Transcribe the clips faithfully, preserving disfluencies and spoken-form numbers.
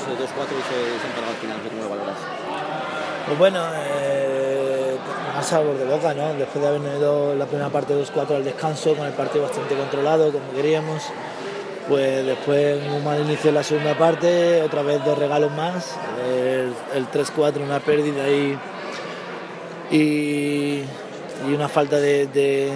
dos cuatro y se, se han parado al final, ¿cómo lo valoras? Pues bueno, eh, más sabor de boca, ¿no? Después de haber ido la primera parte dos cuatro al descanso, con el partido bastante controlado, como queríamos, pues después un mal inicio en la segunda parte, otra vez dos regalos más, el, el tres cuatro, una pérdida y, y, y una falta de, de,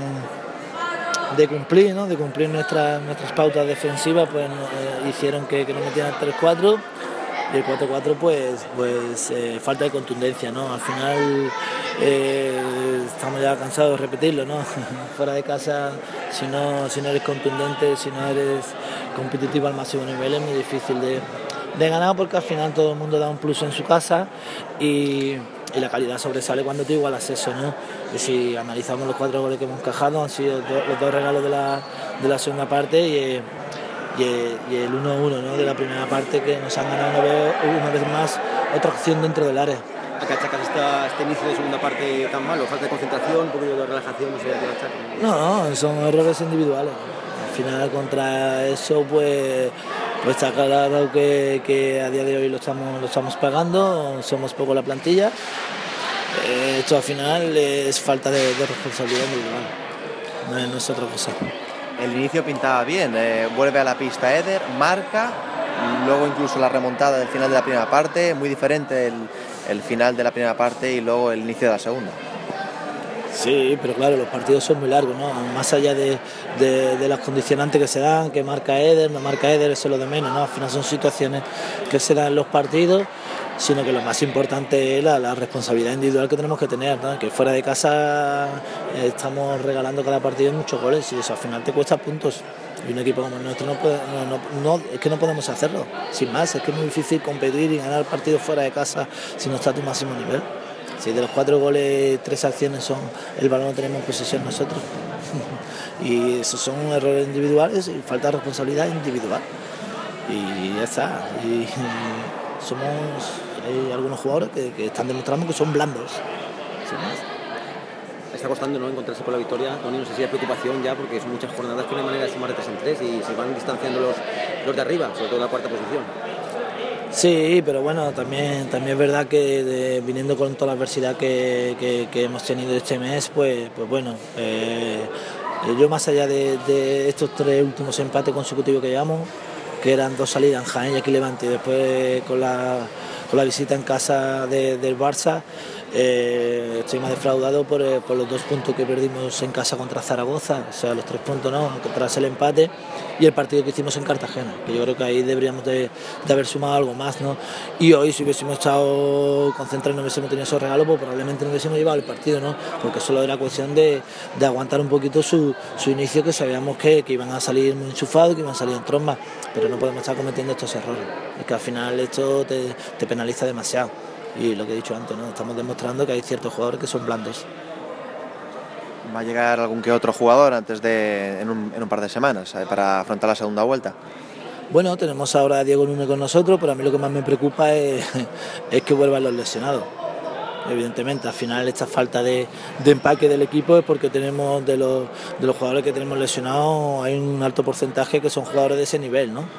de cumplir, ¿no? De cumplir nuestras, nuestras pautas defensivas, pues eh, hicieron que, que nos metieran el tres cuatro. Y el cuatro cuatro pues, pues eh, falta de contundencia, ¿no? Al final eh, estamos ya cansados de repetirlo, ¿no? Fuera de casa, si no, si no eres contundente, si no eres competitivo al máximo nivel, es muy difícil de, de ganar, porque al final todo el mundo da un plus en su casa y, y la calidad sobresale cuando te igualas eso, ¿no? Y si analizamos los cuatro goles que hemos encajado, han sido do, los dos regalos de la, de la segunda parte y... Eh, y el uno uno, ¿no? De la primera parte, que nos han ganado una vez más otra acción dentro del área. ¿A qué achacas esta, este inicio de segunda parte tan malo? ¿Falta de concentración, un poquito de relajación? No sé, ¿qué achacas? No, son errores individuales. Al final, contra eso, pues, pues está claro que, que a día de hoy lo estamos, lo estamos pagando, somos poco la plantilla. Esto al final es falta de, de responsabilidad individual, no es, no es otra cosa. El inicio pintaba bien, eh, vuelve a la pista Eder, marca, luego incluso la remontada del final de la primera parte, muy diferente el, el final de la primera parte y luego el inicio de la segunda. Sí, pero claro, los partidos son muy largos, ¿no? Más allá de, de, de las condicionantes que se dan, que marca Eder, no marca Eder, eso es lo de menos, ¿no? Al final son situaciones que se dan en los partidos, sino que lo más importante es la, la responsabilidad individual que tenemos que tener, ¿no? Que fuera de casa eh, estamos regalando cada partido muchos goles y eso al final te cuesta puntos. Y un equipo como el nuestro no, puede, no, no, no, es que no podemos hacerlo, sin más, es que es muy difícil competir y ganar partidos fuera de casa si no está a tu máximo nivel. Si de los cuatro goles, tres acciones son el balón lo tenemos en posesión nosotros. Y esos son errores individuales y falta de responsabilidad individual. Y ya está. Y somos, hay algunos jugadores que, que están demostrando que son blandos. Sin más. Está costando, ¿no?, encontrarse con la victoria, Toni, no sé si hay preocupación ya, porque son muchas jornadas que no hay manera de sumar de tres en tres y se van distanciando los, los de arriba, sobre todo la cuarta posición. Sí, pero bueno, también, también es verdad que de, viniendo con toda la adversidad que, que, que hemos tenido este mes, pues, pues bueno, eh, yo más allá de, de estos tres últimos empates consecutivos que llevamos, que eran dos salidas en Jaén y aquí Levante, y después con la, con la visita en casa de, del Barça, eh, estoy más defraudado por, por los dos puntos que perdimos en casa contra Zaragoza, o sea, los tres puntos no, tras el empate, y el partido que hicimos en Cartagena, que yo creo que ahí deberíamos de, de haber sumado algo más, ¿no? Y hoy, si hubiésemos estado concentrados y no hubiésemos tenido esos regalos, pues probablemente no hubiésemos llevado el partido, ¿no? Porque solo era cuestión de, de aguantar un poquito su, su inicio, que sabíamos que, que iban a salir muy enchufados, que iban a salir en tromba, pero no podemos estar cometiendo estos errores, es que al final esto te, te penaliza demasiado. Y lo que he dicho antes, ¿no? Estamos demostrando que hay ciertos jugadores que son blandos. ¿Va a llegar algún que otro jugador antes de en un, en un par de semanas para afrontar la segunda vuelta? Bueno, tenemos ahora a Diego Núñez con nosotros, pero a mí lo que más me preocupa es, es que vuelvan los lesionados. Evidentemente, al final esta falta de, de empaque del equipo es porque tenemos de los, de los jugadores que tenemos lesionados, hay un alto porcentaje que son jugadores de ese nivel, ¿no?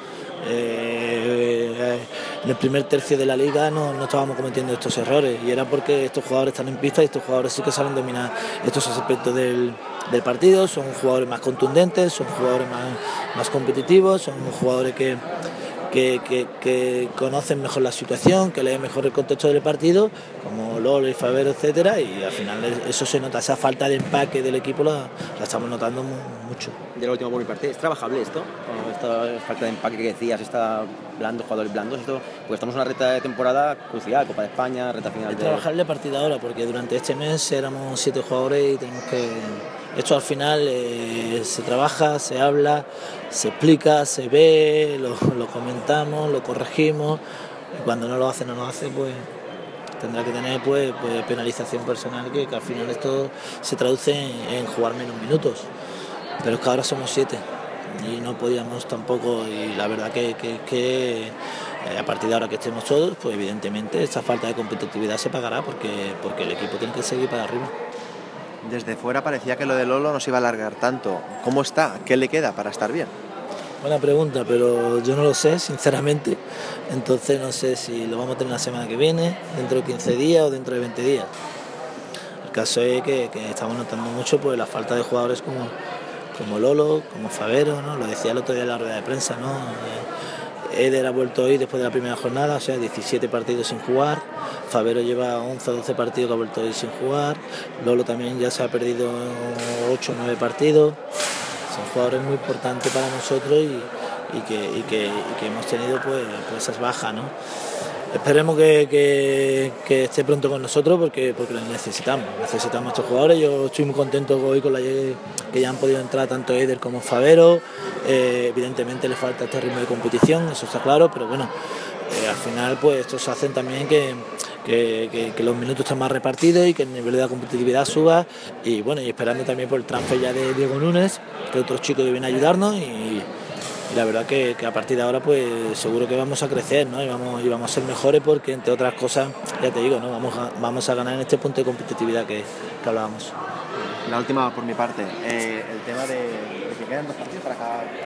Eh, en el primer tercio de la liga no, no estábamos cometiendo estos errores y era porque estos jugadores están en pista y estos jugadores sí que saben dominar estos aspectos del, del partido, son jugadores más contundentes, son jugadores más, más competitivos, son jugadores que, que, que, que conocen mejor la situación, que leen mejor el contexto del partido, como Lolo y Favero, etcétera, y al final eso se nota, esa falta de empaque del equipo la, la estamos notando mucho. De la última por mi parte, ¿es trabajable esto? Esta falta de empaque que decías, está blando, jugadores blandos, esto, pues estamos en una recta de temporada crucial, Copa de España, recta final. Es de... trabajarle a partir de ahora, porque durante este mes éramos siete jugadores y tenemos que... Esto al final eh, se trabaja, se habla, se explica, se ve, lo, lo comentamos, lo corregimos, y cuando no lo hace, no lo hace, pues tendrá que tener pues, pues penalización personal, que, que al final esto se traduce en, en jugar menos minutos. Pero es que ahora somos siete y no podíamos tampoco, y la verdad que, que, que eh, a partir de ahora que estemos todos, pues evidentemente esta falta de competitividad se pagará porque, porque el equipo tiene que seguir para arriba. Desde fuera parecía que lo de Lolo no se iba a alargar tanto. ¿Cómo está? ¿Qué le queda para estar bien? Buena pregunta, pero yo no lo sé, sinceramente. Entonces no sé si lo vamos a tener la semana que viene, dentro de quince días o dentro de veinte días. El caso es que, que estamos notando mucho pues, la falta de jugadores como, como Lolo, como Favero, ¿no? Lo decía el otro día en la rueda de prensa, ¿no? Eh, Eder ha vuelto hoy después de la primera jornada, o sea, diecisiete partidos sin jugar. Favero lleva once o doce partidos que ha vuelto hoy sin jugar. Lolo también ya se ha perdido ocho o nueve partidos. Son jugadores muy importantes para nosotros y, y, que, y, que, y que hemos tenido pues, pues esas bajas, ¿no? Esperemos que, que, que esté pronto con nosotros porque, porque lo necesitamos, necesitamos a estos jugadores. Yo estoy muy contento hoy con la que ya han podido entrar tanto Eder como Favero. Eh, evidentemente le falta este ritmo de competición, eso está claro, pero bueno, eh, al final pues estos hacen también que, que, que, que los minutos estén más repartidos y que el nivel de la competitividad suba. Y bueno, y esperando también por el transfer ya de Diego Núñez, que otros chicos que vienen a ayudarnos y Y la verdad que, que a partir de ahora pues seguro que vamos a crecer, ¿no? y, vamos, y vamos a ser mejores porque entre otras cosas, ya te digo, ¿no? vamos, a, vamos a ganar en este punto de competitividad que, que hablábamos. La última por mi parte, eh, el tema de, de que quedan dos partidos para acabar.